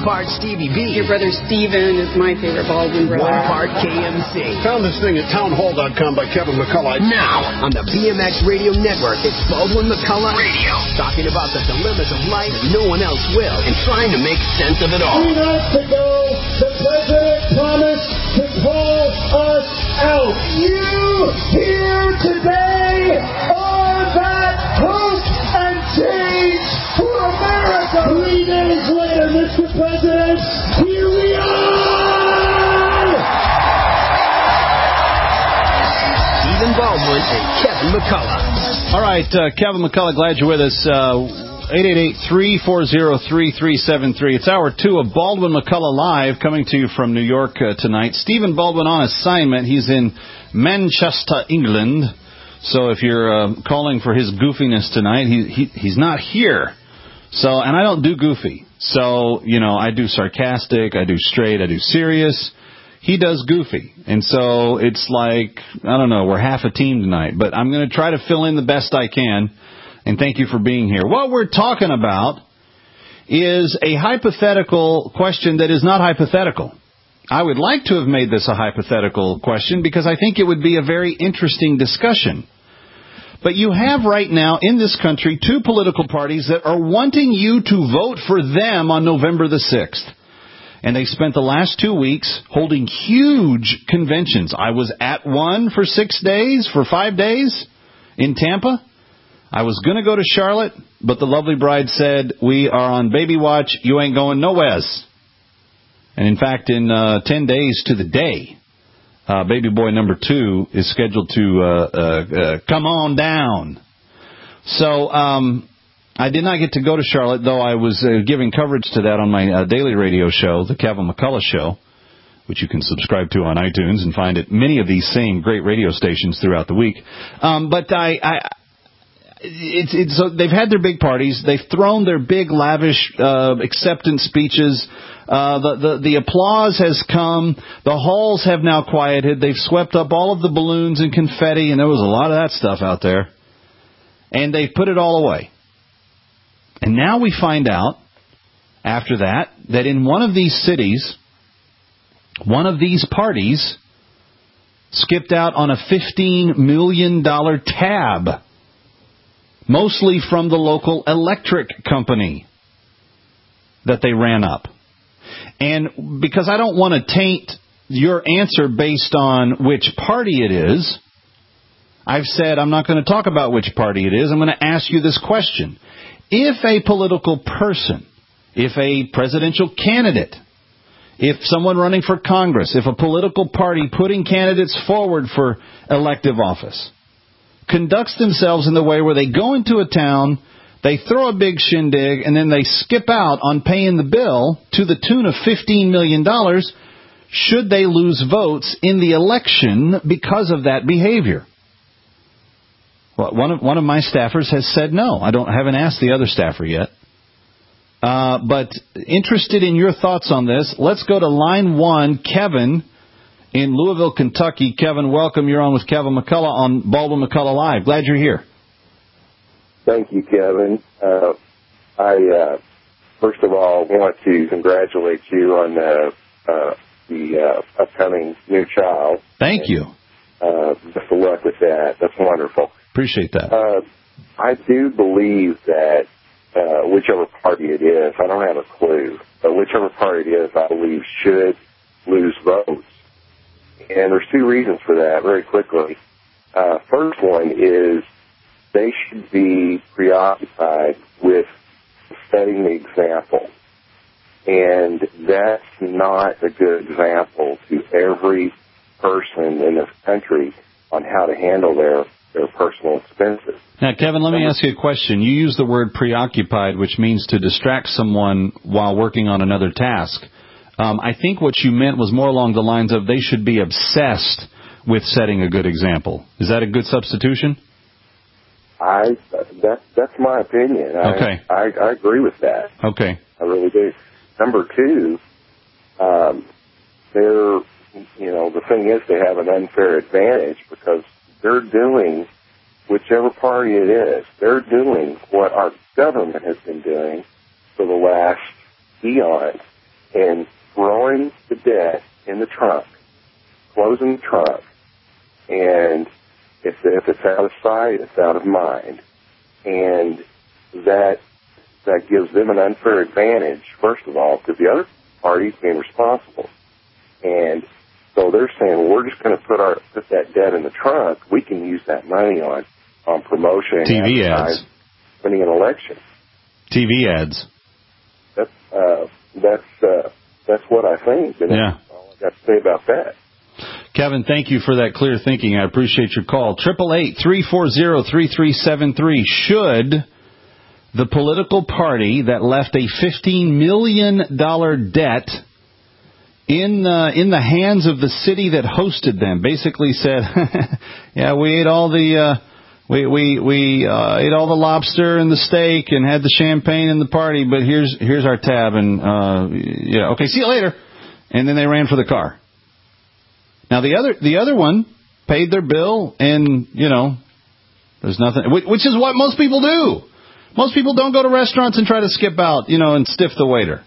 part Stevie B. Your brother Steven is my favorite Baldwin brother. 1 part KMC. Found this thing at townhall.com by Kevin McCullough. Now, on the BMX Radio Network, it's Baldwin McCullough Radio. Talking about the dilemmas of life that no one else will and trying to make sense of it all. 3 nights ago, the president promised to call us out. You here today are that hope and change for America. 3 days later, Mr. President, here we are! Stephen Baldwin and Kevin McCullough. All right, Kevin McCullough, glad you're with us. 888-340-3373. It's hour 2 of Baldwin McCullough Live, coming to you from New York tonight. Stephen Baldwin on assignment. He's in Manchester, England. So if you're calling for his goofiness tonight, he's not here. So, and I don't do goofy. So, you know, I do sarcastic, I do straight, I do serious. He does goofy. And so it's like, I don't know, we're half a team tonight. But I'm going to try to fill in the best I can. And thank you for being here. What we're talking about is a hypothetical question that is not hypothetical. I would like to have made this a hypothetical question because I think it would be a very interesting discussion. But you have right now in this country 2 political parties that are wanting you to vote for them on November the 6th. And they spent the last 2 weeks holding huge conventions. I was at one for 5 days in Tampa. I was going to go to Charlotte, but the lovely bride said, we are on baby watch. You ain't going nowheres. And in fact, in 10 days to the day, baby boy number 2 is scheduled to come on down. So I did not get to go to Charlotte, though I was giving coverage to that on my daily radio show, the Kevin McCullough Show, which you can subscribe to on iTunes and find at many of these same great radio stations throughout the week. But so they've had their big parties. They've thrown their big, lavish acceptance speeches. The applause has come. The halls have now quieted. They've swept up all of the balloons and confetti, and there was a lot of that stuff out there. And they've put it all away. And now we find out, after that in one of these cities, one of these parties skipped out on a $15 million tab, mostly from the local electric company that they ran up. And because I don't want to taint your answer based on which party it is, I've said I'm not going to talk about which party it is. I'm going to ask you this question. If a political person, if a presidential candidate, if someone running for Congress, if a political party putting candidates forward for elective office conducts themselves in the way where they go into a town, they throw a big shindig, and then they skip out on paying the bill to the tune of $15 million, should they lose votes in the election because of that behavior? Well, one of my staffers has said no. I haven't asked the other staffer yet. But interested in your thoughts on this, let's go to line 1, Kevin in Louisville, Kentucky. Kevin, welcome. You're on with Kevin McCullough on Baldwin McCullough Live. Glad you're here. Thank you, Kevin. I first of all want to congratulate you on the upcoming new child. Thank you. Best of luck with that. That's wonderful. Appreciate that. I do believe that whichever party it is, I don't have a clue, but whichever party it is, I believe should lose votes. And there's 2 reasons for that, very quickly. First one is they should be preoccupied with setting the example. And that's not a good example to every person in this country on how to handle their personal expenses. Now, Kevin, let me ask you a question. You use the word preoccupied, which means to distract someone while working on another task. I think what you meant was more along the lines of they should be obsessed with setting a good example. Is that a good substitution? That's my opinion. Okay. I agree with that. Okay. I really do. Number 2, the thing is they have an unfair advantage because they're doing, whichever party it is, they're doing what our government has been doing for the last eons, and throwing the debt in the trunk, closing the trunk, and if it's out of sight, it's out of mind. And that gives them an unfair advantage, first of all, because the other party's being responsible. And so they're saying, well, we're just going to put that debt in the trunk. We can use that money on promotion, TV ads, winning an election. TV ads. That's what I think. And yeah. That's all I got to say about that. Kevin, thank you for that clear thinking. I appreciate your call. 888-340-3373. Should the political party that left a $15 million debt in the hands of the city that hosted them, basically said, yeah, we ate all the we ate all the lobster and the steak and had the champagne and the party, but here's our tab, and yeah, okay, see you later. And then they ran for the car. Now the other one paid their bill, and there's nothing, which is what most people do. Most people don't go to restaurants and try to skip out, and stiff the waiter.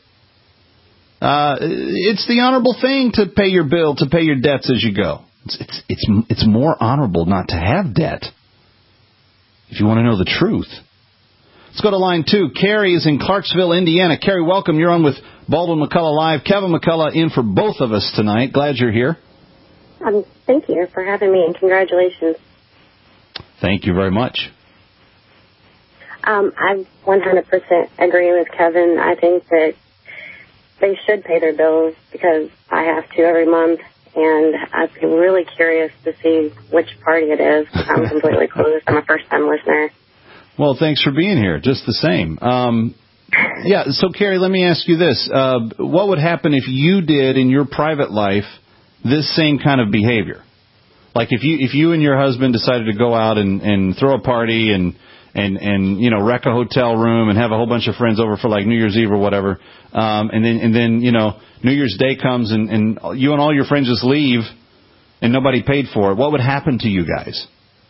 It's the honorable thing to pay your bill, to pay your debts as you go. It's more honorable not to have debt, if you want to know the truth. Let's go to line 2. Carrie is in Clarksville, Indiana. Carrie, welcome. You're on with Baldwin McCullough Live. Kevin McCullough in for both of us tonight. Glad you're here. Thank you for having me, and congratulations. Thank you very much. I 100% agree with Kevin. I think that they should pay their bills because I have to every month, and I'd be really curious to see which party it is. I'm completely clueless. I'm a first-time listener. Well, thanks for being here. Just the same. Yeah, so, Carrie, let me ask you this. What would happen if you did in your private life this same kind of behavior? Like if you and your husband decided to go out and throw a party and wreck a hotel room and have a whole bunch of friends over for like New Year's Eve or whatever, and then New Year's Day comes and you and all your friends just leave and nobody paid for it, what would happen to you guys?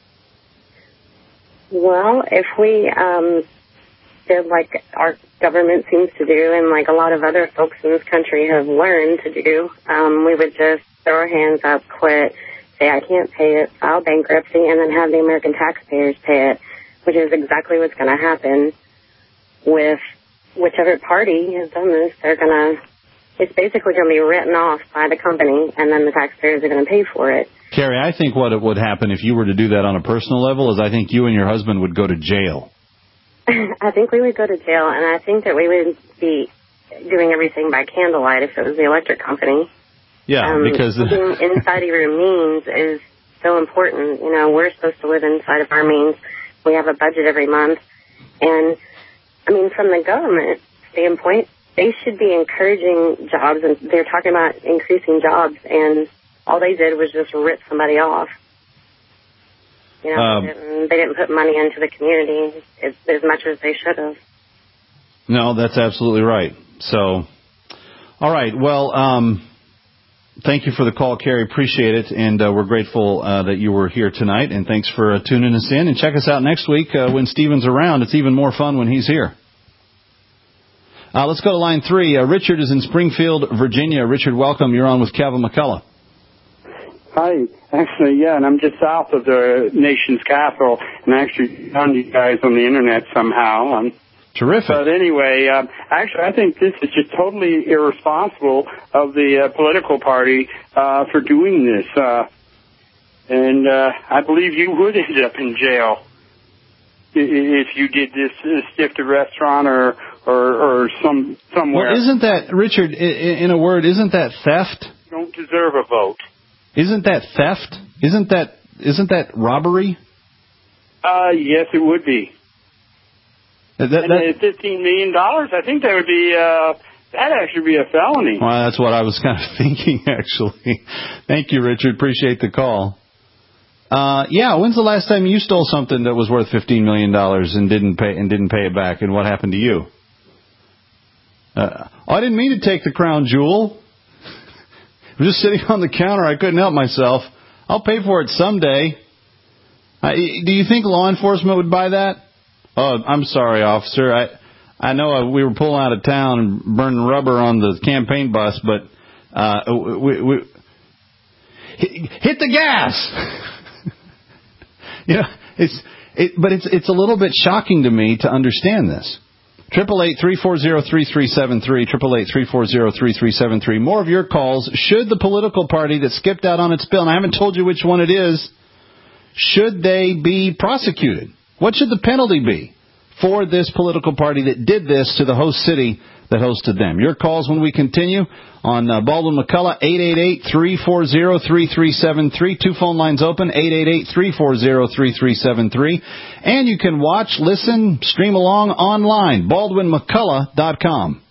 Well, if we did like our government seems to do and like a lot of other folks in this country have learned to do, we would just throw our hands up, quit, say I can't pay it, file bankruptcy, and then have the American taxpayers pay it, which is exactly what's going to happen with whichever party has done this. It's basically going to be written off by the company, and then the taxpayers are going to pay for it. Carrie, I think what would happen if you were to do that on a personal level is I think you and your husband would go to jail. I think we would go to jail, and I think that we would be doing everything by candlelight if it was the electric company. Yeah, because being inside of your means is so important. We're supposed to live inside of our means. We have a budget every month. And, from the government standpoint, they should be encouraging jobs, and they're talking about increasing jobs, and all they did was just rip somebody off. They didn't put money into the community as much as they should have. No, that's absolutely right. So, all right, well, thank you for the call, Carrie. Appreciate it, and we're grateful that you were here tonight, and thanks for tuning us in. And check us out next week when Steven's around. It's even more fun when he's here. Let's go to line 3. Richard is in Springfield, Virginia. Richard, welcome. You're on with Kevin McCullough. Hi. Actually, yeah, and I'm just south of the nation's capital, and actually found you guys on the Internet somehow. Terrific. But anyway, actually, I think this is just totally irresponsible of the political party for doing this. And I believe you would end up in jail if you did this, stiffed a restaurant or somewhere. Well, isn't that, Richard, in a word, isn't that theft? You don't deserve a vote. Isn't that theft? Isn't that robbery? Yes, it would be. And $15 million, I think that would be, that'd actually be a felony. Well, that's what I was kind of thinking, actually. Thank you, Richard. Appreciate the call. Yeah, when's the last time you stole something that was worth $15 million and didn't pay it back, and what happened to you? I didn't mean to take the crown jewel. I was just sitting on the counter. I couldn't help myself. I'll pay for it someday. Do you think law enforcement would buy that? Oh, I'm sorry, officer. I know we were pulling out of town and burning rubber on the campaign bus, but we hit the gas. But it's a little bit shocking to me to understand this. 888-340-3373, 888-340-3373. More of your calls. Should the political party that skipped out on its bill, and I haven't told you which one it is, should they be prosecuted? What should the penalty be for this political party that did this to the host city that hosted them? Your calls when we continue on Baldwin McCullough, 888-340-3373. 2 phone lines open, 888-340-3373. And you can watch, listen, stream along online, baldwinmccullough.com.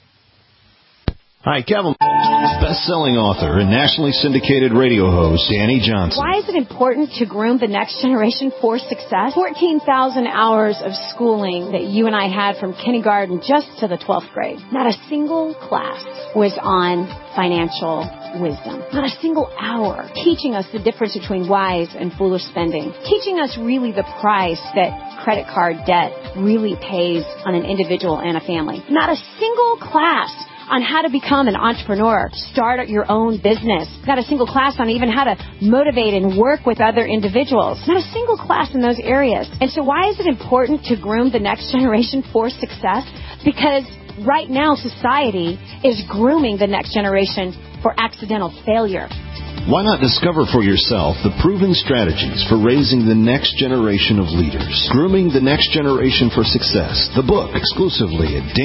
Hi, Kevin. Best-selling author and nationally syndicated radio host Danny Johnson. Why is it important to groom the next generation for success? 14,000 hours of schooling that you and I had from kindergarten just to the 12th grade. Not a single class was on financial wisdom. Not a single hour teaching us the difference between wise and foolish spending. Teaching us really the price that credit card debt really pays on an individual and a family. Not a single class on how to become an entrepreneur, start your own business. Not a single class on even how to motivate and work with other individuals. Not a single class in those areas. And so why is it important to groom the next generation for success? Because right now society is grooming the next generation for accidental failure. Why not discover for yourself the proven strategies for raising the next generation of leaders? Grooming the Next Generation for Success, the book, exclusively at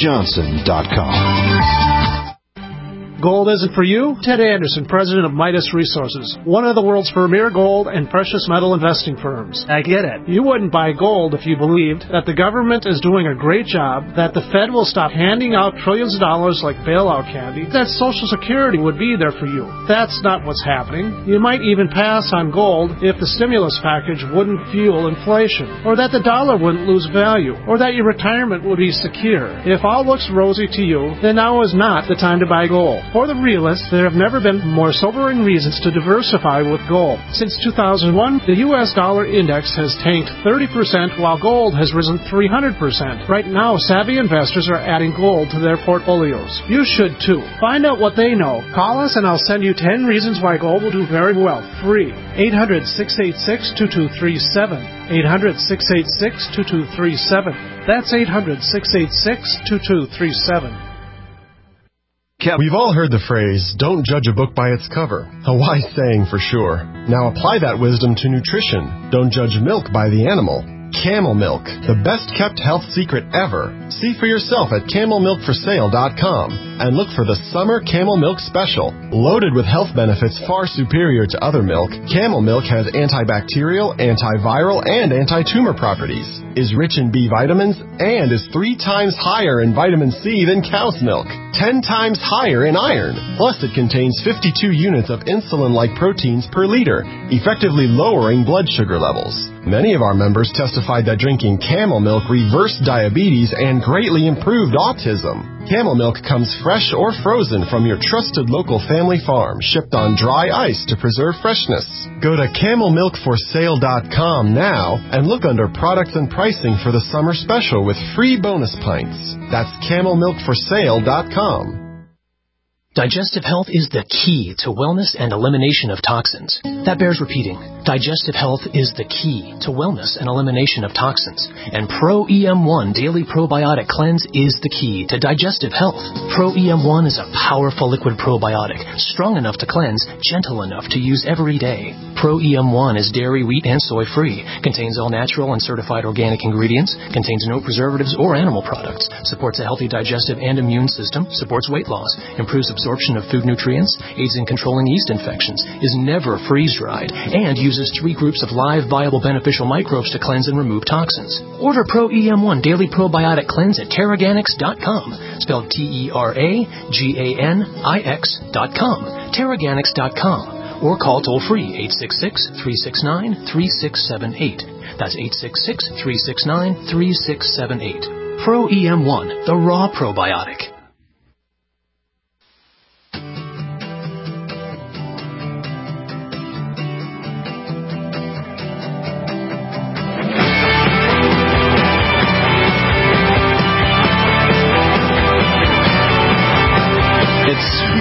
DannyJohnson.com. Gold isn't for you? Ted Anderson, president of Midas Resources, one of the world's premier gold and precious metal investing firms. I get it. You wouldn't buy gold if you believed that the government is doing a great job, that the Fed will stop handing out trillions of dollars like bailout candy, that Social Security would be there for you. That's not what's happening. You might even pass on gold if the stimulus package wouldn't fuel inflation, or that the dollar wouldn't lose value, or that your retirement would be secure. If all looks rosy to you, then now is not the time to buy gold. For the realists, there have never been more sobering reasons to diversify with gold. Since 2001, the U.S. dollar index has tanked 30%, while gold has risen 300%. Right now, savvy investors are adding gold to their portfolios. You should too. Find out what they know. Call us and I'll send you 10 reasons why gold will do very well. Free. 800-686-2237. 800-686-2237. That's 800-686-2237. We've all heard the phrase, don't judge a book by its cover. A wise saying for sure. Now apply that wisdom to nutrition. Don't judge milk by the animal. Camel Milk, the best-kept health secret ever. See for yourself at CamelMilkForSale.com and look for the Summer Camel Milk Special. Loaded with health benefits far superior to other milk, Camel Milk has antibacterial, antiviral, and anti-tumor properties, is rich in B vitamins, and is 3 times higher in vitamin C than cow's milk, 10 times higher in iron. Plus, it contains 52 units of insulin-like proteins per liter, effectively lowering blood sugar levels. Many of our members testified that drinking Camel Milk reversed diabetes and greatly improved autism. Camel Milk comes fresh or frozen from your trusted local family farm, shipped on dry ice to preserve freshness. Go to CamelMilkForSale.com now and look under products and pricing for the summer special with free bonus pints. That's CamelMilkForSale.com. Digestive health is the key to wellness and elimination of toxins. That bears repeating. Digestive health is the key to wellness and elimination of toxins. And Pro-EM1 Daily Probiotic Cleanse is the key to digestive health. Pro-EM1 is a powerful liquid probiotic, strong enough to cleanse, gentle enough to use every day. Pro-EM1 is dairy, wheat, and soy-free, contains all natural and certified organic ingredients, contains no preservatives or animal products, supports a healthy digestive and immune system, supports weight loss, improves absorption of food nutrients, aids in controlling yeast infections, is never freeze-dried, and uses 3 groups of live, viable, beneficial microbes to cleanse and remove toxins. Order Pro-EM1 Daily Probiotic Cleanse at Teraganix.com, spelled Teraganix.com, Teraganix.com, or call toll-free 866-369-3678. That's 866-369-3678. Pro-EM1, the raw probiotic.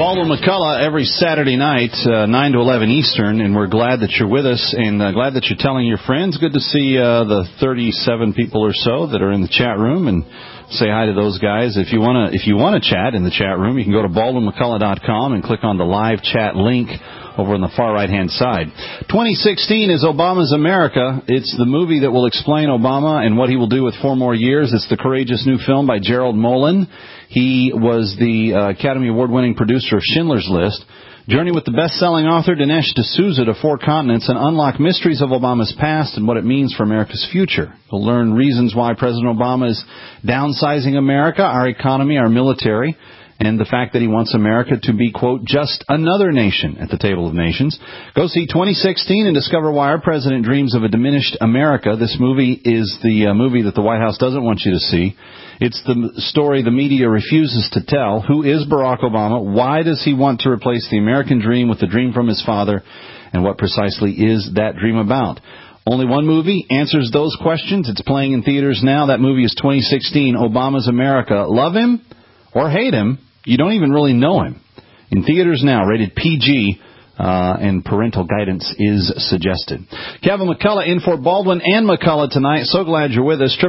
Baldwin McCullough every Saturday night, 9 to 11 Eastern, and we're glad that you're with us and glad that you're telling your friends. Good to see the 37 people or so that are in the chat room, and say hi to those guys. If you want to chat in the chat room, you can go to BaldwinMcCullough.com and click on the live chat link over on the far right-hand side. 2016 is Obama's America. It's the movie that will explain Obama and what he will do with 4 more years. It's the courageous new film by Gerald Molen. He was the Academy Award-winning producer of Schindler's List. Journey with the best-selling author Dinesh D'Souza to 4 continents and unlock mysteries of Obama's past and what it means for America's future. You'll learn reasons why President Obama is downsizing America, our economy, our military, and the fact that he wants America to be, quote, just another nation at the table of nations. Go see 2016 and discover why our president dreams of a diminished America. This movie is the movie that the White House doesn't want you to see. It's the story the media refuses to tell. Who is Barack Obama? Why does he want to replace the American dream with the dream from his father? And what precisely is that dream about? Only one movie answers those questions. It's playing in theaters now. That movie is 2016, Obama's America. Love him or hate him, you don't even really know him. In theaters now, rated PG, and parental guidance is suggested. Kevin McCullough in for Baldwin and McCullough tonight. So glad you're with us.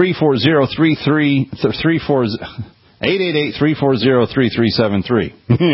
888-340-3373.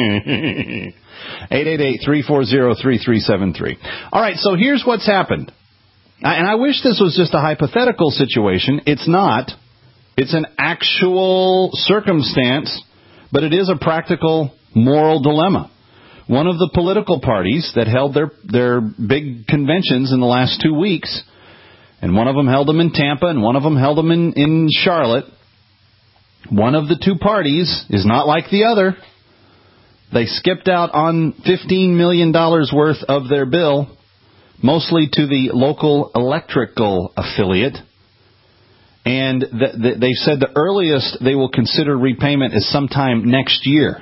888-340-3373. All right, so here's what's happened. And I wish this was just a hypothetical situation. It's not. It's an actual circumstance, but it is a practical moral dilemma. One of the political parties that held their big conventions in the last 2 weeks, and one of them held them in Tampa and one of them held them in Charlotte, one of the 2 parties is not like the other. They skipped out on $15 million worth of their bill, mostly to the local electrical affiliate. And they said the earliest they will consider repayment is sometime next year.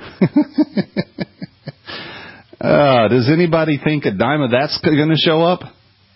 Does anybody think a dime of that's going to show up?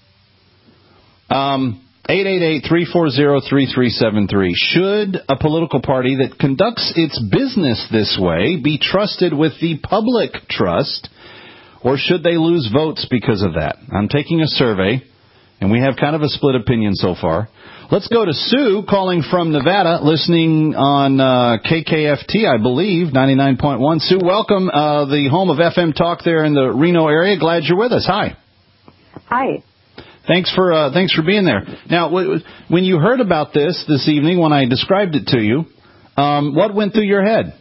888-340-3373. Should a political party that conducts its business this way be trusted with the public trust, or should they lose votes because of that? I'm taking a survey, and we have kind of a split opinion so far. Let's go to Sue, calling from Nevada, listening on KKFT, I believe, 99.1. Sue, welcome, the home of FM Talk there in the Reno area. Glad you're with us. Hi. Hi. Thanks for being there. Now, when you heard about this evening, when I described it to you, what went through your head?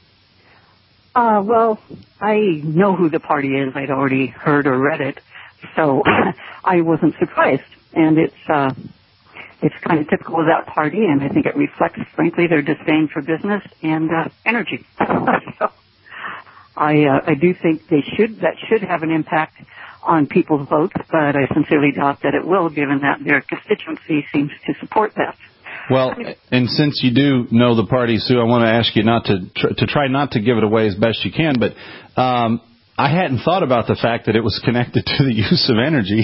Well, I know who the party is. I'd already heard or read it, so I wasn't surprised. And it's kind of typical of that party, and I think it reflects, frankly, their disdain for business and energy. So I do think that should have an impact on people's votes, but I sincerely doubt that it will, given that their constituency seems to support that. Well, and since you do know the party, Sue, I want to ask you not to try not to give it away as best you can, but I hadn't thought about the fact that it was connected to the use of energy.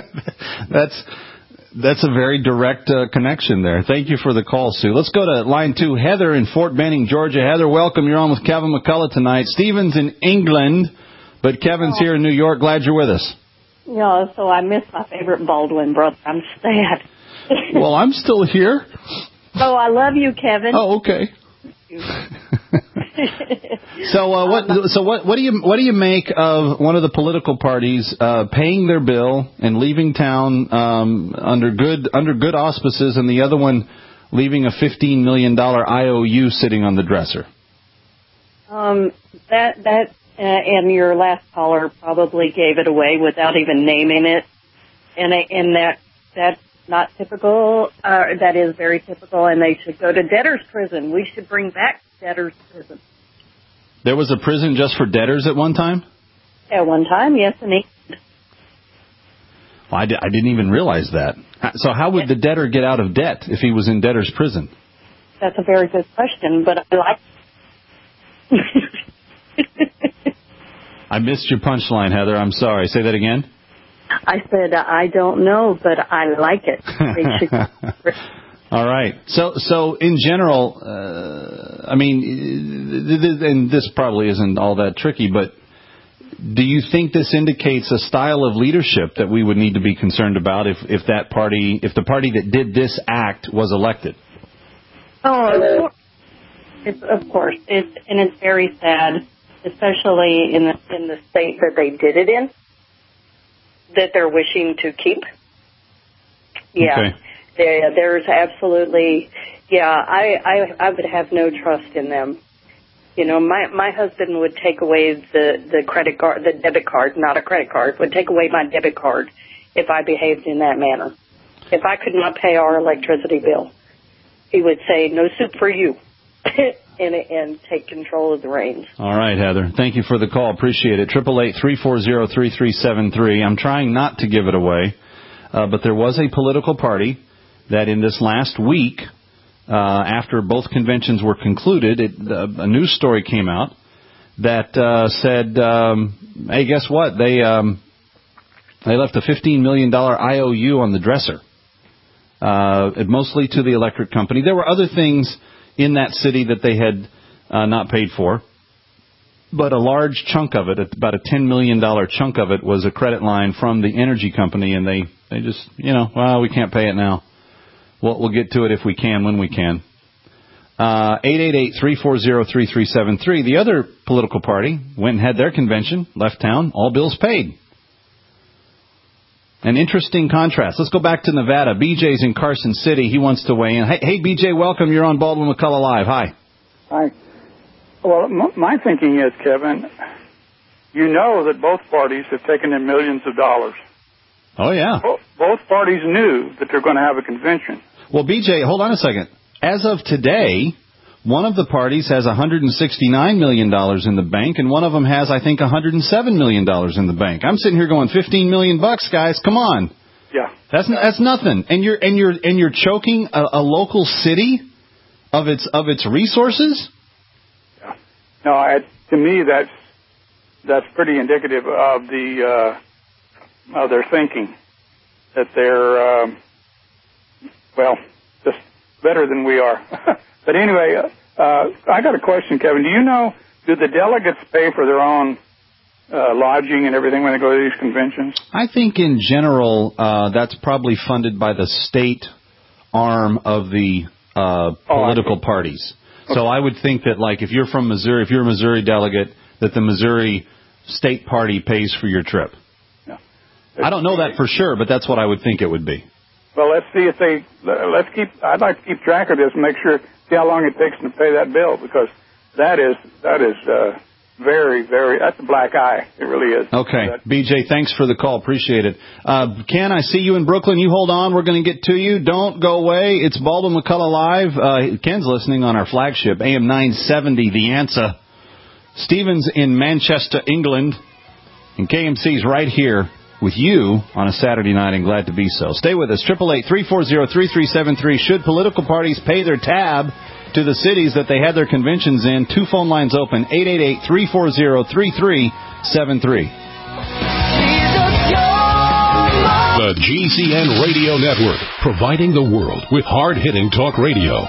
That's a very direct connection there. Thank you for the call, Sue. Let's go to line 2. Heather in Fort Benning, Georgia. Heather, welcome. You're on with Kevin McCullough tonight. Stephen's in England, but Kevin's here in New York. Glad you're with us. Yeah, so I missed my favorite Baldwin brother. I'm sad. Well, I'm still here. Oh, I love you, Kevin. Oh, okay. So what do you make of one of the political parties paying their bill and leaving town under good auspices, and the other one leaving a $15 million IOU sitting on the dresser? And your last caller probably gave it away without even naming it, and that's not typical. That is very typical, and they should go to debtor's prison. We should bring back debtor's prison. There was a prison just for debtors at one time? At one time, yes, and well, I didn't even realize that. So how would the debtor get out of debt if he was in debtor's prison? That's a very good question, but I like... I missed your punchline, Heather. I'm sorry. Say that again. I said, I don't know, but I like it. All right. So in general, I mean, and this probably isn't all that tricky, but do you think this indicates a style of leadership that we would need to be concerned about if the party that did this act was elected? Oh, of course. It's very sad, especially in the state that they did it in, that they're wishing to keep. Yeah. Okay. There's absolutely, I would have no trust in them. You know, my husband would take away the credit card, the debit card, not a credit card, would take away my debit card if I behaved in that manner. If I could not pay our electricity bill, he would say, no soup for you, and take control of the reins. All right, Heather. Thank you for the call. Appreciate it. 888-340-3373. I'm trying not to give it away, but there was a political party that in this last week, after both conventions were concluded, a news story came out that said, hey, guess what? They left a $15 million IOU on the dresser, mostly to the electric company. There were other things in that city that they had not paid for, but a large chunk of it, about a $10 million chunk of it, was a credit line from the energy company, and they just, we can't pay it now. We'll get to it if we can, when we can. 888-340-3373. The other political party went and had their convention, left town, all bills paid. An interesting contrast. Let's go back to Nevada. BJ's in Carson City. He wants to weigh in. Hey, BJ, welcome. You're on Baldwin McCullough Live. Hi. Hi. Well, my thinking is, Kevin, you know that both parties have taken in millions of dollars. Oh, yeah. Both parties knew that they're going to have a convention. Well, BJ, hold on a second. As of today, one of the parties has $169 million in the bank, and one of them has, I think, $107 million in the bank. I'm sitting here going, $15 million, guys. Come on. Yeah. That's nothing. And you're choking a local city of its resources? Yeah. No, to me that's pretty indicative of their thinking, that they're just better than we are. But anyway, I got a question, Kevin. Do you know, do the delegates pay for their own lodging and everything when they go to these conventions? I think in general that's probably funded by the state arm of the political parties. Okay. So I would think that, like, if you're from Missouri, if you're a Missouri delegate, that the Missouri state party pays for your trip. Yeah. I don't know that for sure, but that's what I would think it would be. Well, let's see if I'd like to keep track of this and see how long it takes to pay that bill, because that is very, very, that's a black eye. It really is. Okay. BJ, thanks for the call. Appreciate it. Ken, I see you in Brooklyn. You hold on. We're going to get to you. Don't go away. It's Baldwin McCullough Live. Ken's listening on our flagship, AM 970, The Answer. Stephen's in Manchester, England. And KMC's right here with you on a Saturday night, and glad to be so. Stay with us. 888-340-3373. Should political parties pay their tab to the cities that they had their conventions in? Two phone lines open, 888-340-3373. The GCN Radio Network, providing the world with hard-hitting talk radio.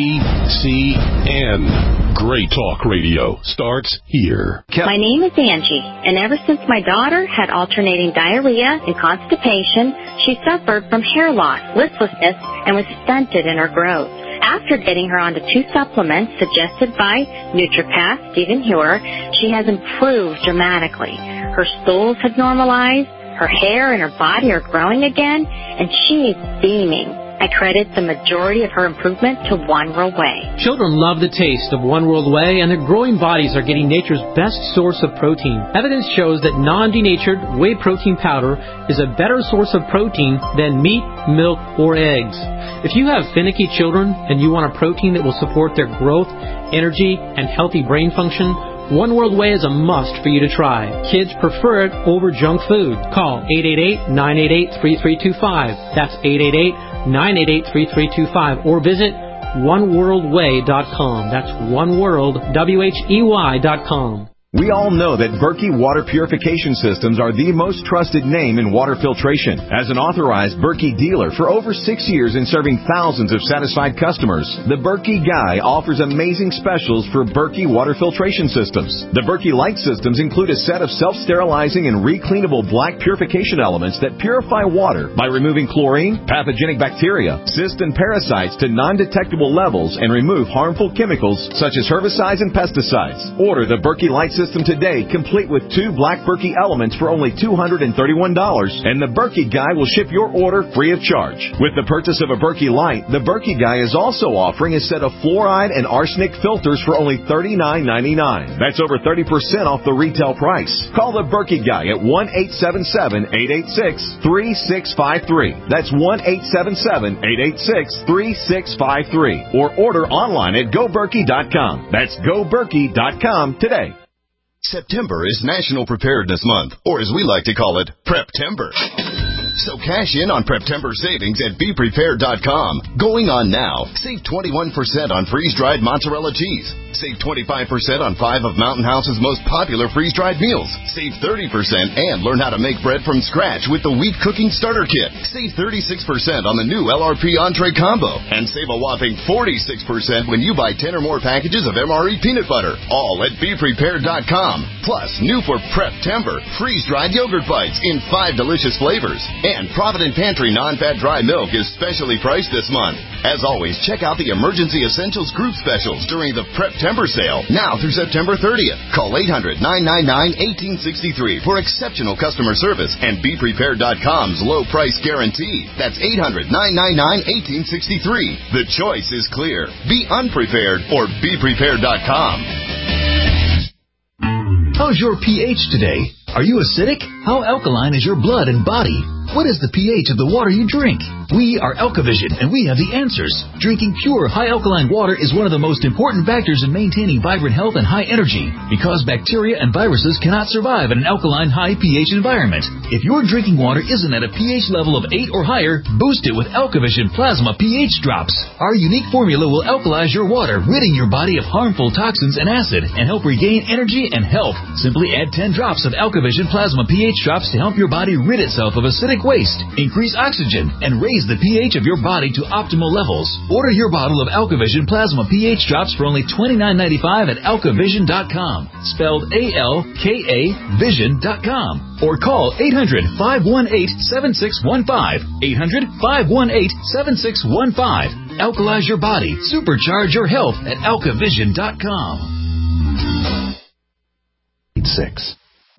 GCN. Great talk radio starts here. My name is Angie, and ever since my daughter had alternating diarrhea and constipation, she suffered from hair loss, listlessness, and was stunted in her growth. After getting her onto 2 supplements suggested by Nutripath Stephen Hewer, she has improved dramatically. Her stools have normalized, her hair and her body are growing again, and she's beaming. I credit the majority of her improvement to One World Whey. Children love the taste of One World Whey, and their growing bodies are getting nature's best source of protein. Evidence shows that non-denatured whey protein powder is a better source of protein than meat, milk, or eggs. If you have finicky children and you want a protein that will support their growth, energy, and healthy brain function, One World Whey is a must for you to try. Kids prefer it over junk food. Call 888-988-3325. That's 888-988-3325. Or visit oneworldwhey.com. That's oneworld, WHEY.com. We all know that Berkey Water Purification Systems are the most trusted name in water filtration. As an authorized Berkey dealer for over 6 years and serving thousands of satisfied customers, the Berkey Guy offers amazing specials for Berkey Water Filtration Systems. The Berkey Light Systems include a set of self-sterilizing and recleanable black purification elements that purify water by removing chlorine, pathogenic bacteria, cysts, and parasites to non-detectable levels and remove harmful chemicals such as herbicides and pesticides. Order the Berkey Light System today, complete with 2 black Berkey elements for only $231, and the Berkey Guy will ship your order free of charge. With the purchase of a Berkey Light, the Berkey Guy is also offering a set of fluoride and arsenic filters for only $39.99. That's over 30% off the retail price. Call the Berkey Guy at 1-877-886-3653. That's 1-877-886-3653. Or order online at GoBerkey.com. That's GoBerkey.com today. September is National Preparedness Month, or as we like to call it, Preptember. So cash in on Preptember savings at BePrepared.com. Going on now. Save 21% on freeze-dried mozzarella cheese. Save 25% on 5 of Mountain House's most popular freeze-dried meals. Save 30% and learn how to make bread from scratch with the Wheat Cooking Starter Kit. Save 36% on the new LRP Entree Combo. And save a whopping 46% when you buy 10 or more packages of MRE peanut butter. All at BePrepared.com. Plus, new for Preptember, freeze-dried yogurt bites in 5 delicious flavors. And Provident Pantry non-fat dry milk is specially priced this month. As always, check out the Emergency Essentials Group Specials during the Preptember sale, now through September 30th. Call 800-999-1863 for exceptional customer service and BePrepared.com's low price guarantee. That's 800-999-1863. The choice is clear. Be unprepared or BePrepared.com. How's your pH today? Are you acidic? How alkaline is your blood and body? What is the pH of the water you drink? We are Alkavision, and we have the answers. Drinking pure, high alkaline water is one of the most important factors in maintaining vibrant health and high energy, because bacteria and viruses cannot survive in an alkaline, high pH environment. If your drinking water isn't at a pH level of 8 or higher, boost it with Alkavision Plasma pH Drops. Our unique formula will alkalize your water, ridding your body of harmful toxins and acid, and help regain energy and health. Simply add 10 drops of Alkavision Plasma pH Drops to help your body rid itself of acidic waste, increase oxygen, and raise the pH of your body to optimal levels. Order your bottle of Alkavision Plasma pH Drops for only $29.95 at Alkavision.com, spelled A-L-K-A Vision.com, or call 800-518-7615, 800-518-7615. Alkalize your body, supercharge your health at Alkavision.com. 6.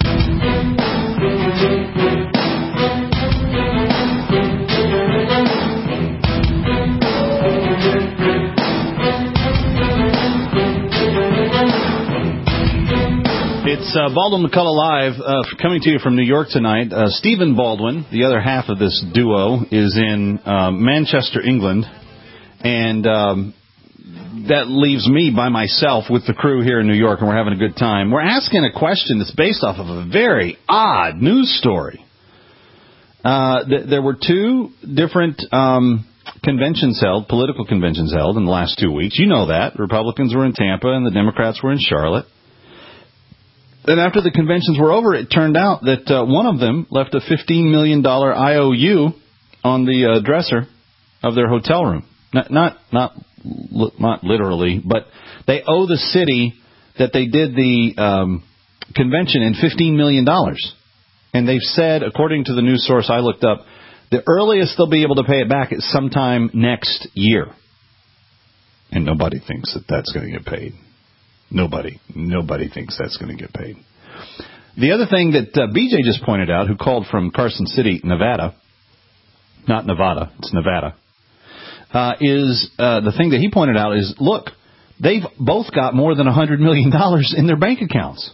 It's Baldwin McCullough Live, coming to you from New York tonight. Stephen Baldwin, the other half of this duo, is in Manchester, England, and that leaves me by myself with the crew here in New York, and we're having a good time. We're asking a question that's based off of a very odd news story. There were 2 different conventions held, political conventions held in the last 2 weeks. You know that. Republicans were in Tampa and the Democrats were in Charlotte. And after the conventions were over, it turned out that one of them left a $15 million IOU on the dresser of their hotel room. Not literally, but they owe the city that they did the convention in $15 million. And they've said, according to the news source I looked up, the earliest they'll be able to pay it back is sometime next year. And nobody thinks that that's going to get paid. Nobody thinks that's going to get paid. The other thing that BJ just pointed out, who called from Carson City, Nevada, not Nevada, it's Nevada, is the thing that he pointed out is, look, they've both got more than $100 million in their bank accounts.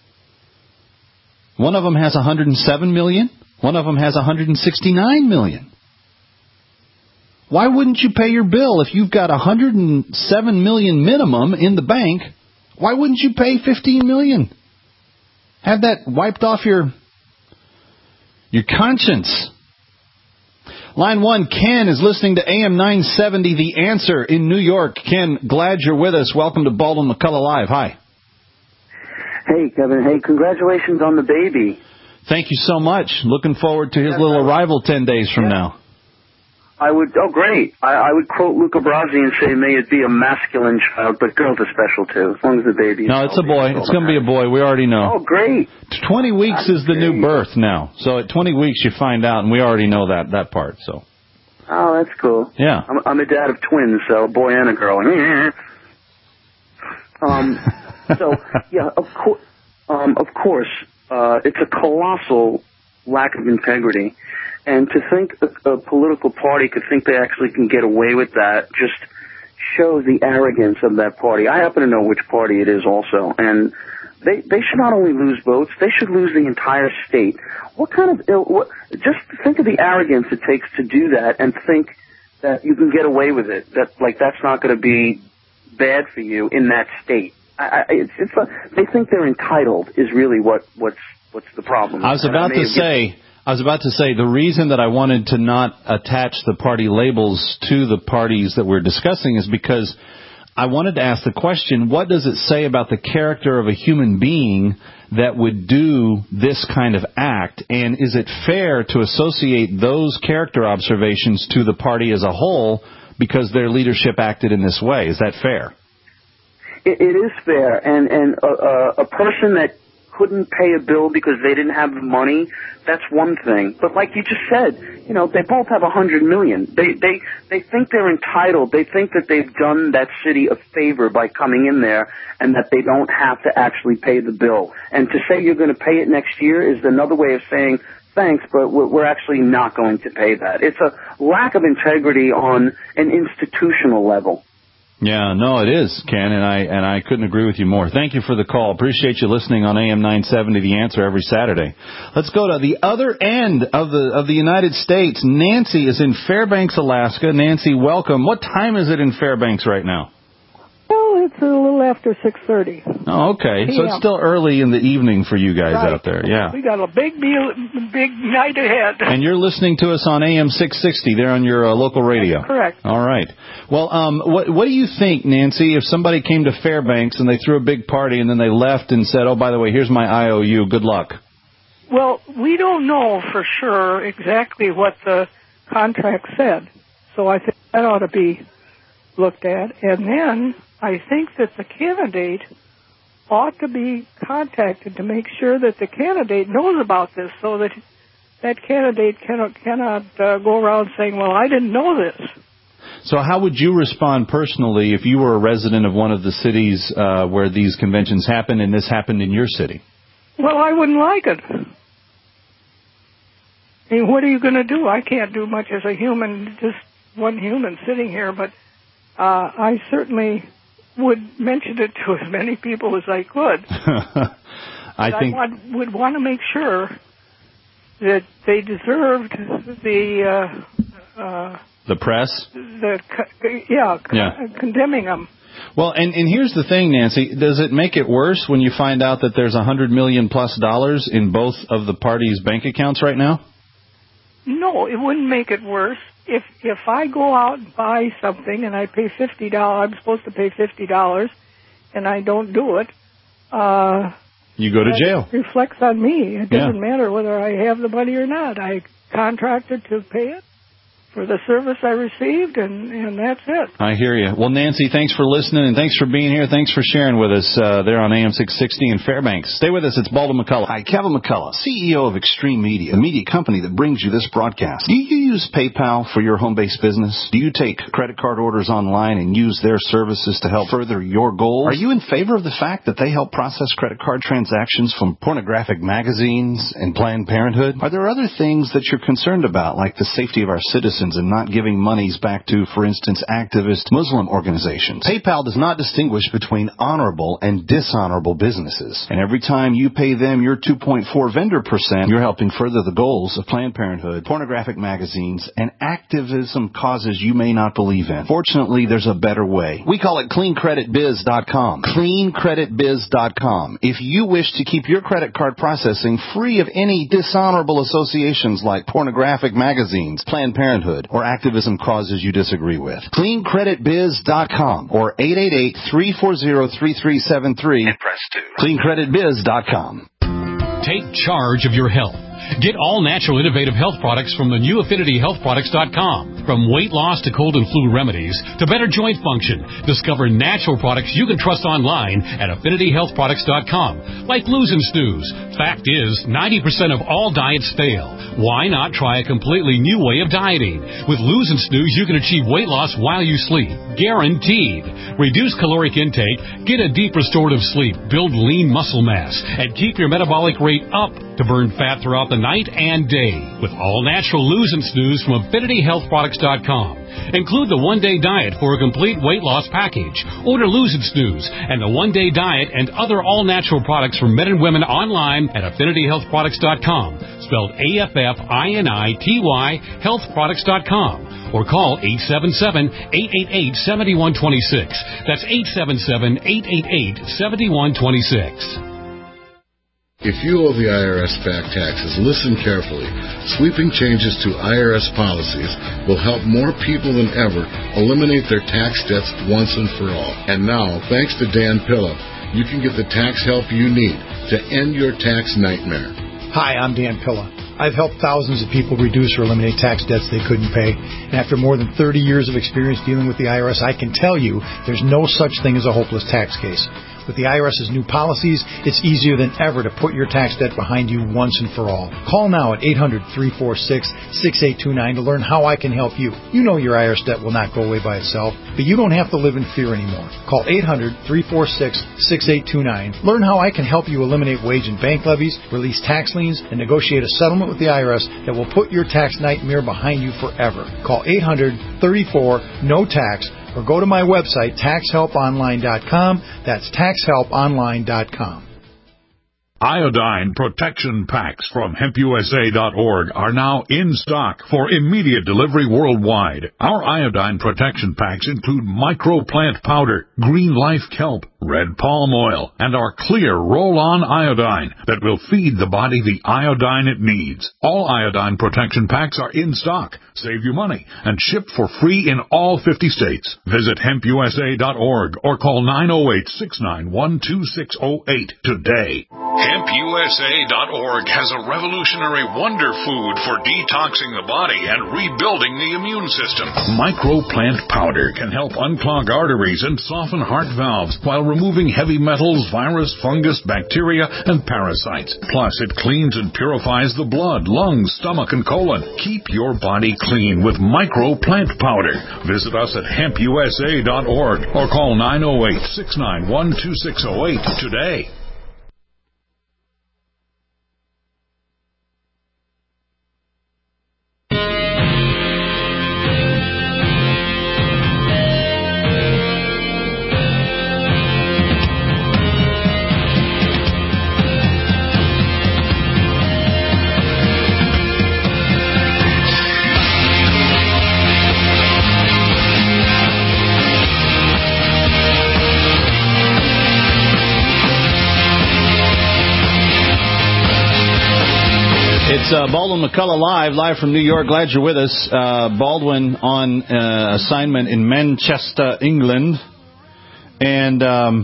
One of them has $107 million. One of them has $169 million. Why wouldn't you pay your bill if you've got $107 million minimum in the bank? Why wouldn't you pay $15 million? Have that wiped off your conscience. Line 1, Ken is listening to AM 970, The Answer in New York. Ken, glad you're with us. Welcome to Baldwin McCullough Live. Hi. Hey, Kevin. Hey, congratulations on the baby. Thank you so much. Looking forward to his little arrival 10 days from now. I would, great. I would quote Luca Brasi and say, may it be a masculine child, but girls are special too, as long as the baby is No, it's a boy. It's going to be a boy. We already know. Oh, great. 20 weeks is the new birth now. So at 20 weeks you find out, and we already know that part. So. Oh, that's cool. Yeah. I'm a dad of twins, so a boy and a girl. So, yeah, of course, it's a colossal lack of integrity. And to think a political party could think they actually can get away with that just shows the arrogance of that party. I happen to know which party it is also. And they should not only lose votes, they should lose the entire state. What kind of just think of the arrogance it takes to do that and think that you can get away with it, that's not going to be bad for you in that state. They think they're entitled is really what's the problem. I was about to say the reason that I wanted to not attach the party labels to the parties that we're discussing is because I wanted to ask the question, what does it say about the character of a human being that would do this kind of act? And is it fair to associate those character observations to the party as a whole because their leadership acted in this way? Is that fair? It is fair. And a person that couldn't pay a bill because they didn't have the money, that's one thing. But like you just said, they both have $100 million. They think they're entitled. They think that they've done that city a favor by coming in there and that they don't have to actually pay the bill. And to say you're going to pay it next year is another way of saying, thanks, but we're actually not going to pay that. It's a lack of integrity on an institutional level. Yeah, no, it is, Ken, and I couldn't agree with you more. Thank you for the call. Appreciate you listening on AM 970, The Answer, every Saturday. Let's go to the other end of the United States. Nancy is in Fairbanks, Alaska. Nancy, welcome. What time is it in Fairbanks right now? Oh, it's a little after 6:30. Oh, okay. So it's still early in the evening for you guys out there. Yeah. We got a big night ahead. And you're listening to us on AM 660 there on your local radio. That's correct. All right. Well, what do you think, Nancy, if somebody came to Fairbanks and they threw a big party and then they left and said, oh, by the way, here's my IOU, good luck? Well, we don't know for sure exactly what the contract said. So I think that ought to be looked at. And then I think that the candidate ought to be contacted to make sure that the candidate knows about this so that that candidate cannot go around saying, well, I didn't know this. So how would you respond personally if you were a resident of one of the cities where these conventions happen and this happened in your city? Well, I wouldn't like it. I mean, what are you going to do? I can't do much as a human, just one human sitting here, but I certainly would mention it to as many people as I could. I would want to make sure that they deserved the press? Condemning them. Well, and here's the thing, Nancy. Does it make it worse when you find out that there's $100 million+ in both of the parties' bank accounts right now? No, it wouldn't make it worse. If I go out and buy something and I pay $50, I'm supposed to pay $50, and I don't do it. You go to jail. It reflects on me. It doesn't matter whether I have the money or not. I contracted to pay it for the service I received, and that's it. I hear you. Well, Nancy, thanks for listening, and thanks for being here. Thanks for sharing with us there on AM 660 in Fairbanks. Stay with us. It's Baldwin McCullough. Hi, Kevin McCullough, CEO of Extreme Media, the media company that brings you this broadcast. Do you use PayPal for your home-based business? Do you take credit card orders online and use their services to help further your goals? Are you in favor of the fact that they help process credit card transactions from pornographic magazines and Planned Parenthood? Are there other things that you're concerned about, like the safety of our citizens and not giving monies back to, for instance, activist Muslim organizations? PayPal does not distinguish between honorable and dishonorable businesses. And every time you pay them your 2.4 vendor percent, you're helping further the goals of Planned Parenthood, pornographic magazines, and activism causes you may not believe in. Fortunately, there's a better way. We call it CleanCreditBiz.com. CleanCreditBiz.com. If you wish to keep your credit card processing free of any dishonorable associations like pornographic magazines, Planned Parenthood, manhood or activism causes you disagree with. CleanCreditBiz.com or 888-340-3373 and press 2. CleanCreditBiz.com. Take charge of your health. Get all natural innovative health products from the new AffinityHealthProducts.com. From weight loss to cold and flu remedies to better joint function, discover natural products you can trust online at AffinityHealthProducts.com, like Lose and Snooze. Fact is, 90% of all diets fail. Why not try a completely new way of dieting? With Lose and Snooze, you can achieve weight loss while you sleep. Guaranteed. Reduce caloric intake, get a deep restorative sleep, build lean muscle mass, and keep your metabolic rate up to burn fat throughout the night and day with all-natural Lose and Snooze from AffinityHealthProducts.com. Include the one-day diet for a complete weight loss package. Order Lose and Snooze and the one-day diet and other all-natural products for men and women online at AffinityHealthProducts.com, spelled AFFINITY, healthproducts.com, or call 877-888-7126. That's 877-888-7126. If you owe the IRS back taxes, listen carefully. Sweeping changes to IRS policies will help more people than ever eliminate their tax debts once and for all. And now, thanks to Dan Pilla, you can get the tax help you need to end your tax nightmare. Hi, I'm Dan Pilla. I've helped thousands of people reduce or eliminate tax debts they couldn't pay. And after more than 30 years of experience dealing with the IRS, I can tell you there's no such thing as a hopeless tax case. With the IRS's new policies, it's easier than ever to put your tax debt behind you once and for all. Call now at 800-346-6829 to learn how I can help you. You know your IRS debt will not go away by itself, but you don't have to live in fear anymore. Call 800-346-6829. Learn how I can help you eliminate wage and bank levies, release tax liens, and negotiate a settlement with the IRS that will put your tax nightmare behind you forever. Call 800-34-NO-TAX or go to my website, TaxHelpOnline.com. That's TaxHelpOnline.com. Iodine protection packs from HempUSA.org are now in stock for immediate delivery worldwide. Our iodine protection packs include microplant powder, green life kelp, red palm oil, and our clear roll-on iodine that will feed the body the iodine it needs. All iodine protection packs are in stock. Save you money and ship for free in all 50 states. Visit HempUSA.org or call 908-691-2608 today. HempUSA.org has a revolutionary wonder food for detoxing the body and rebuilding the immune system. Microplant powder can help unclog arteries and soften heart valves while removing heavy metals, virus, fungus, bacteria, and parasites. Plus, it cleans and purifies the blood, lungs, stomach, and colon. Keep your body clean with Microplant powder. Visit us at HempUSA.org or call 908-691-2608 today. It's Baldwin McCullough live from New York. Glad you're with us. Baldwin on assignment in Manchester, England, and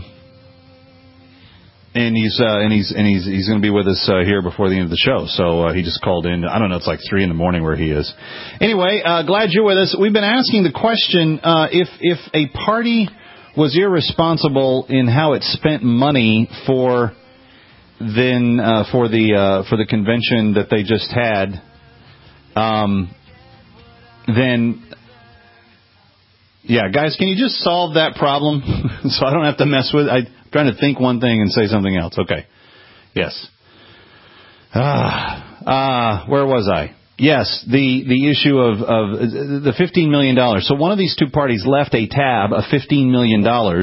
he's going to be with us here before the end of the show. So he just called in. I don't know. It's like 3 a.m. where he is. Anyway, glad you're with us. We've been asking the question: if a party was irresponsible in how it spent money for the convention that they just had, then yeah, guys, can you just solve that problem so I don't have to mess with it? I'm trying to think one thing and say something else. Okay. Yes. Where was I? Yes, the issue of the $15 million. So one of these two parties left a tab of $15 million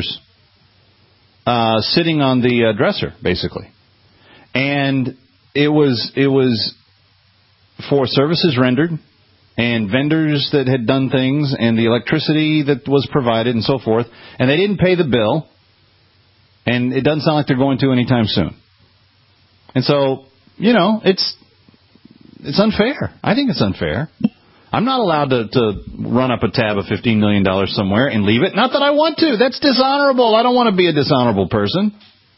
sitting on the dresser, basically. And it was for services rendered and vendors that had done things and the electricity that was provided and so forth. And they didn't pay the bill. And it doesn't sound like they're going to anytime soon. And so, it's unfair. I think it's unfair. I'm not allowed to run up a tab of $15 million somewhere and leave it. Not that I want to. That's dishonorable. I don't want to be a dishonorable person.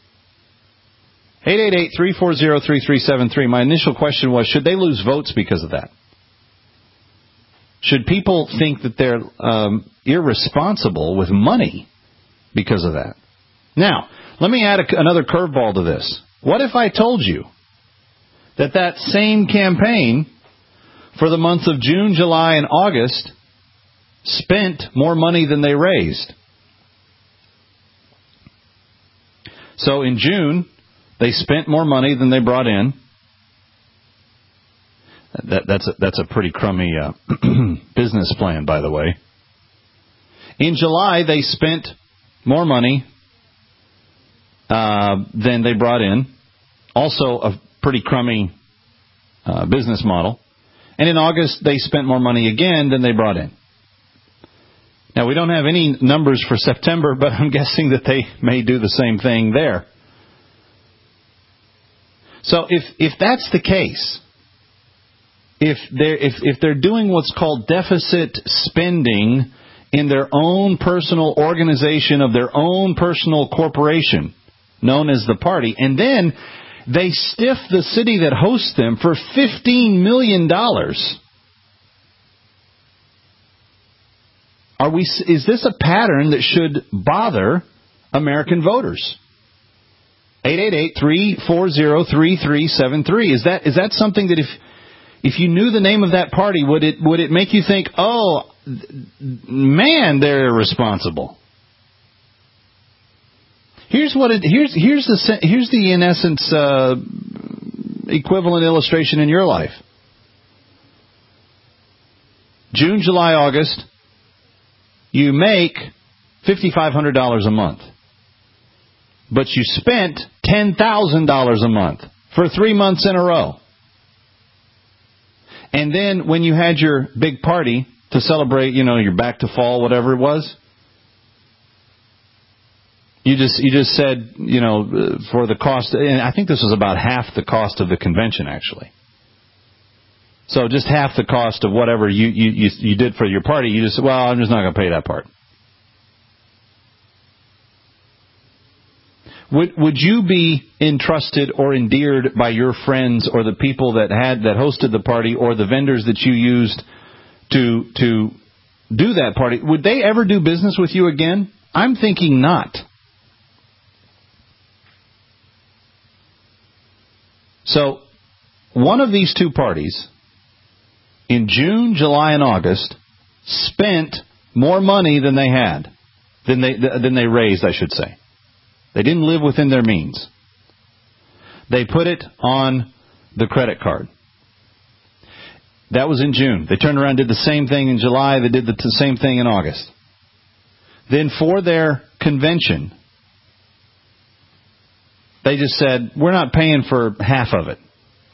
888-340-3373. My initial question was, should they lose votes because of that? Should people think that they're irresponsible with money because of that? Now, let me add another curveball to this. What if I told you that same campaign for the months of June, July, and August spent more money than they raised? So in June, they spent more money than they brought in. That's a pretty crummy business plan, by the way. In July, they spent more money than they brought in. Also a pretty crummy business model. And in August, they spent more money again than they brought in. Now, we don't have any numbers for September, but I'm guessing that they may do the same thing there. So if that's the case, if they're doing what's called deficit spending in their own personal organization of their own personal corporation, known as the party, and then they stiff the city that hosts them for $15 million. Is this a pattern that should bother American voters? 888-340-3373. Is that something that if you knew the name of that party, would it make you think, oh, man, they're irresponsible? Here's the in essence equivalent illustration in your life. June, July, August, you make $5,500 a month, but you spent $10,000 a month for 3 months in a row. And then when you had your big party to celebrate, your back to fall, whatever it was, you just said, for the cost, and I think this was about half the cost of the convention, actually. So just half the cost of whatever you did for your party, you just said, well, I'm just not going to pay that part. Would you be entrusted or endeared by your friends or the people that hosted the party or the vendors that you used to do that party? Would they ever do business with you again? I'm thinking not. So, one of these two parties, in June, July, and August, spent more money than they had, than they raised, I should say. They didn't live within their means. They put it on the credit card. That was in June. They turned around and did the same thing in July. They did the same thing in August. Then for their convention, they just said, we're not paying for half of it.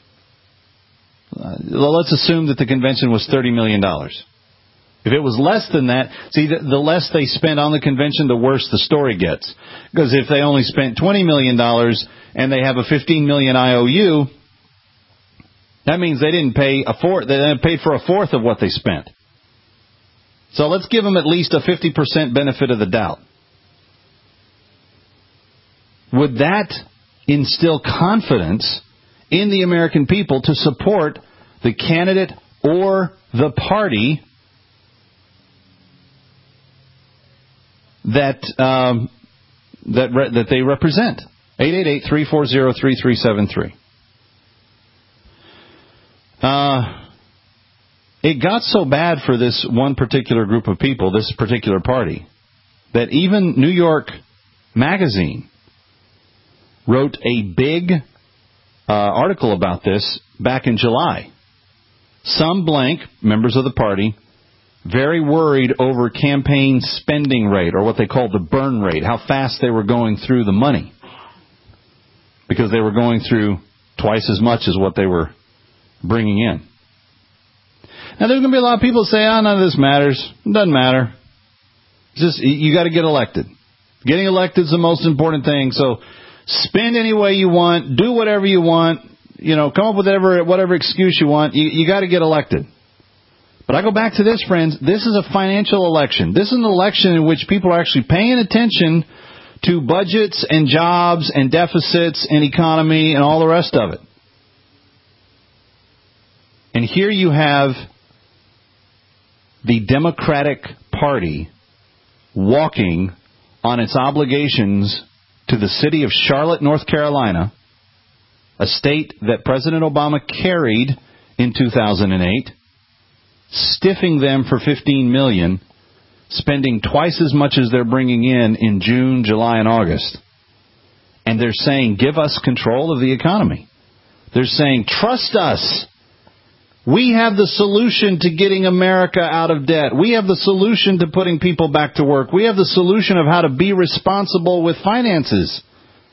Let's assume that the convention was $30 million. If it was less than that, see, the less they spent on the convention, the worse the story gets. Because if they only spent $20 million and they have a $15 million IOU, that means they didn't pay a fourth. They paid for a fourth of what they spent. So let's give them at least a 50% benefit of the doubt. Would that instill confidence in the American people to support the candidate or the party that they represent? 888-340-3373. It got so bad for this one particular group of people, this particular party, that even New York Magazine wrote a big article about this back in July. Some blank members of the party very worried over campaign spending rate, or what they called the burn rate, how fast they were going through the money, because they were going through twice as much as what they were bringing in. Now, there's going to be a lot of people say, none of this matters. It doesn't matter. It's just, you got to get elected. Getting elected is the most important thing. So spend any way you want, do whatever you want, come up with whatever excuse you want. You got to get elected. But I go back to this, friends. This is a financial election. This is an election in which people are actually paying attention to budgets and jobs and deficits and economy and all the rest of it. And here you have the Democratic Party walking on its obligations to the city of Charlotte, North Carolina, a state that President Obama carried in 2008, stiffing them for $15 million, spending twice as much as they're bringing in June, July, and August. And they're saying, give us control of the economy. They're saying, trust us. We have the solution to getting America out of debt. We have the solution to putting people back to work. We have the solution of how to be responsible with finances.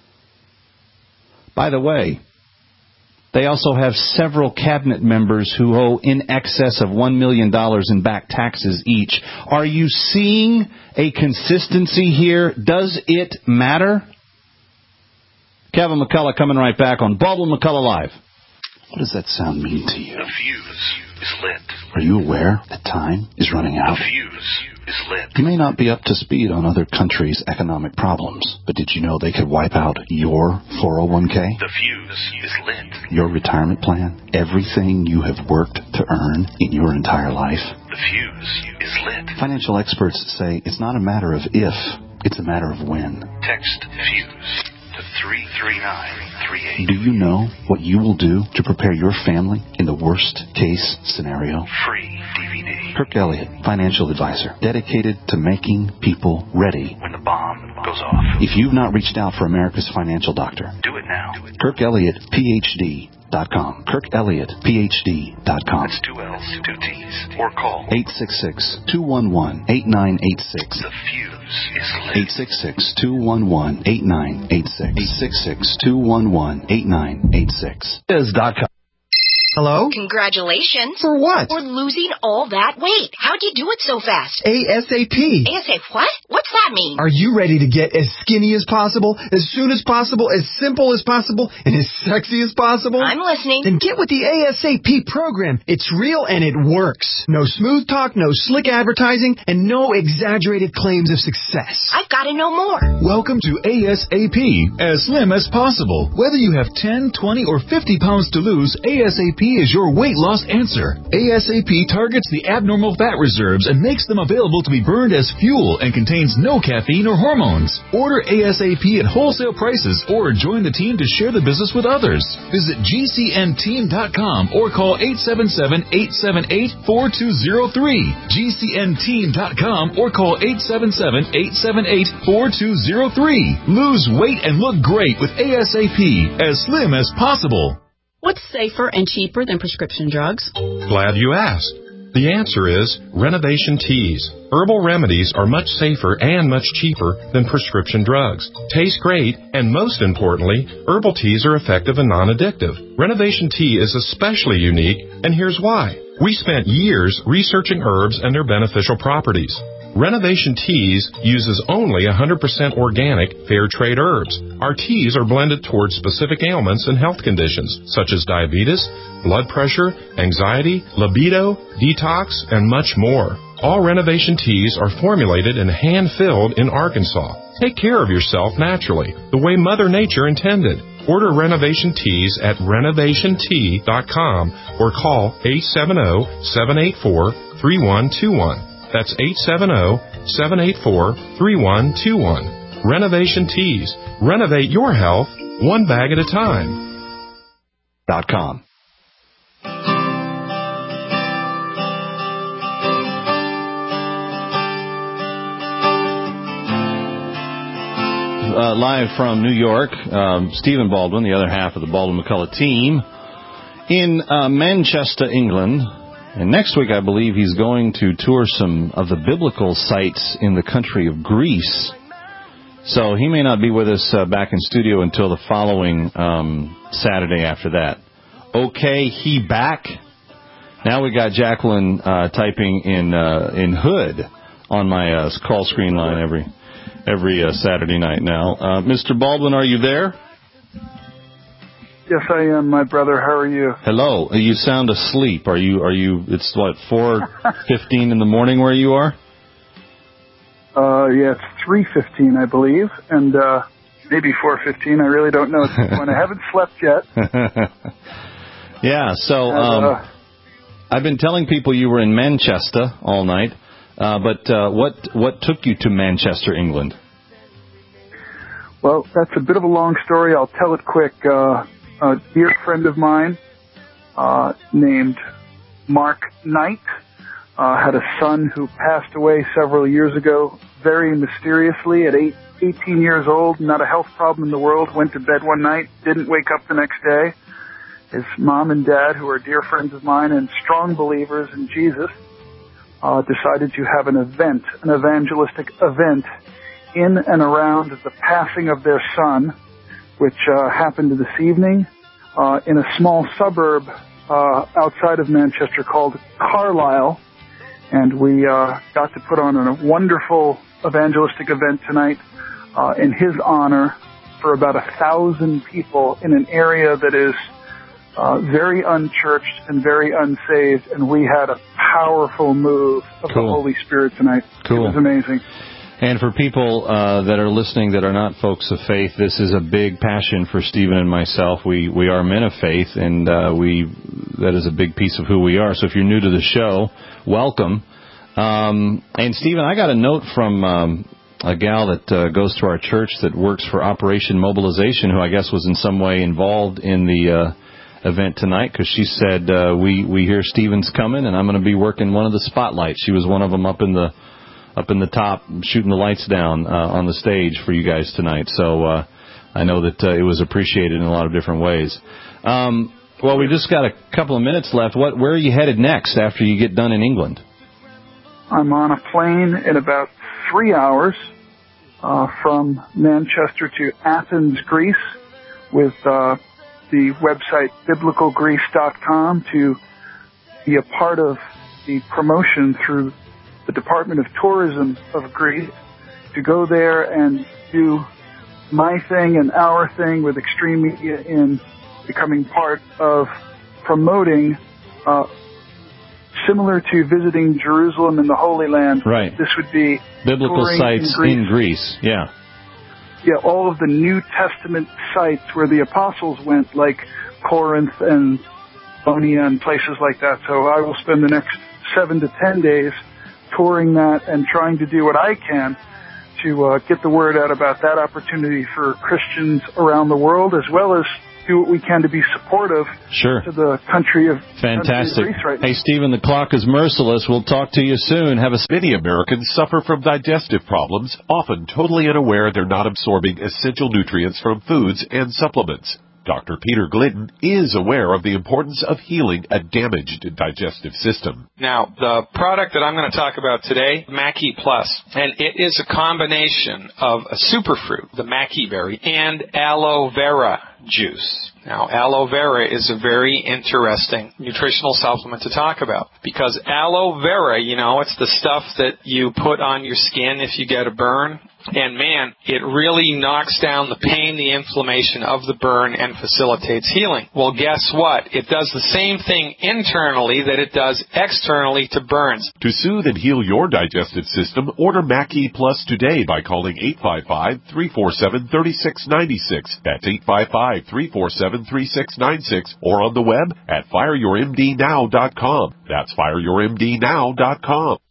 By the way, they also have several cabinet members who owe in excess of $1 million in back taxes each. Are you seeing a consistency here? Does it matter? Kevin McCullough coming right back on Baldwin McCullough Live. What does that sound mean to you? The fuse is lit. Are you aware that time is running out? The fuse is lit. You may not be up to speed on other countries' economic problems, but did you know they could wipe out your 401k? The fuse is lit. Your retirement plan? Everything you have worked to earn in your entire life? The fuse is lit. Financial experts say it's not a matter of if, it's a matter of when. Text fuse to 33938. Do you know what you will do to prepare your family in the worst case scenario? Free DVD. Kirk Elliott, financial advisor, dedicated to making people ready when the bomb goes off. If you've not reached out for America's financial doctor, do it now. Kirk Elliott, PhD.com. KirkElliottPhD.com. That's 2 L's, 2 T's. Or call 866-211-8986. The fuse is lit. 866-211-8986. 866-211-8986. Is.com. Hello? Congratulations. For what? For losing all that weight. How'd you do it so fast? ASAP. ASAP what? What's that mean? Are you ready to get as skinny as possible, as soon as possible, as simple as possible, and as sexy as possible? I'm listening. Then get with the ASAP program. It's real and it works. No smooth talk, no slick advertising, and no exaggerated claims of success. I've got to know more. Welcome to ASAP, as slim as possible. Whether you have 10, 20, or 50 pounds to lose, ASAP is your weight loss answer. ASAP targets the abnormal fat reserves and makes them available to be burned as fuel and contains no caffeine or hormones. Order ASAP at wholesale prices or join the team to share the business with others. Visit GCNteam.com or call 877-878-4203. GCNteam.com or call 877-878-4203. Lose weight and look great with ASAP, as slim as possible. What's safer and cheaper than prescription drugs? Glad you asked. The answer is Renovation Teas. Herbal remedies are much safer and much cheaper than prescription drugs. Taste great, and most importantly, herbal teas are effective and non-addictive. Renovation Tea is especially unique, and here's why. We spent years researching herbs and their beneficial properties. Renovation Teas uses only 100% organic, fair trade herbs. Our teas are blended towards specific ailments and health conditions, such as diabetes, blood pressure, anxiety, libido, detox, and much more. All Renovation Teas are formulated and hand-filled in Arkansas. Take care of yourself naturally, the way Mother Nature intended. Order Renovation Teas at renovationtea.com or call 870-784-3121. That's 870-784-3121. Renovation Teas. Renovate your health, one bag at a time. .com. Live from New York, Stephen Baldwin, the other half of the Baldwin McCullough team, in Manchester, England. And next week, I believe he's going to tour some of the biblical sites in the country of Greece. So he may not be with us back in studio until the following Saturday after that. Okay, he back. Now we got Jacqueline typing in Hood on my call screen line every Saturday night now. Mr. Baldwin, are you there? Yes, I am, my brother. How are you? Hello. You sound asleep. Are you? It's what, 4:15 in the morning where you are? Yeah, it's 3:15, I believe, and maybe 4:15. I really don't know at this point. I haven't slept yet. Yeah. So I've been telling people you were in Manchester all night, but what took you to Manchester, England? Well, that's a bit of a long story. I'll tell it quick. A dear friend of mine named Mark Knight had a son who passed away several years ago, very mysteriously at 18 years old, not a health problem in the world, went to bed one night, didn't wake up the next day. His mom and dad, who are dear friends of mine and strong believers in Jesus, decided to have an event, an evangelistic event, in and around the passing of their son, which happened this evening in a small suburb outside of Manchester called Carlisle. And we got to put on a wonderful evangelistic event tonight in his honor for about 1,000 people in an area that is very unchurched and very unsaved. And we had a powerful move of the Holy Spirit tonight. Cool. It was amazing. And for people that are listening that are not folks of faith, this is a big passion for Stephen and myself. We are men of faith, and that is a big piece of who we are. So if you're new to the show, welcome. And Stephen, I got a note from a gal that goes to our church that works for Operation Mobilization, who I guess was in some way involved in the event tonight, because she said, we hear Stephen's coming, and I'm going to be working one of the spotlights. She was one of them up in the top, shooting the lights down on the stage for you guys tonight. So I know that it was appreciated in a lot of different ways. Well, we just got a couple of minutes left. Where are you headed next after you get done in England? I'm on a plane in about 3 hours from Manchester to Athens, Greece, with the website biblicalgreece.com to be a part of the promotion through the Department of Tourism of Greece, to go there and do my thing and our thing with Extreme Media in becoming part of promoting, similar to visiting Jerusalem and the Holy Land. Right. This would be biblical sites in Greece. Yeah. Yeah, all of the New Testament sites where the apostles went, like Corinth and Bonia and places like that. So I will spend the next 7 to 10 days touring that and trying to do what I can to get the word out about that opportunity for Christians around the world, as well as do what we can to be supportive to the country of Fantastic. Greece right now. Hey, Stephen, the clock is merciless. We'll talk to you soon. Many Americans suffer from digestive problems, often totally unaware they're not absorbing essential nutrients from foods and supplements. Dr. Peter Glidden is aware of the importance of healing a damaged digestive system. Now, the product that I'm going to talk about today, Mackey Plus, and it is a combination of a superfruit, the Mackey berry, and aloe vera juice. Now, aloe vera is a very interesting nutritional supplement to talk about, because aloe vera, it's the stuff that you put on your skin if you get a burn. And man, it really knocks down the pain, the inflammation of the burn, and facilitates healing. Well, guess what? It does the same thing internally that it does externally to burns. To soothe and heal your digestive system, order Mackey Plus today by calling 855-347-3696. That's 855-347-3696, or on the web at fireyourmdnow.com. That's fireyourmdnow.com.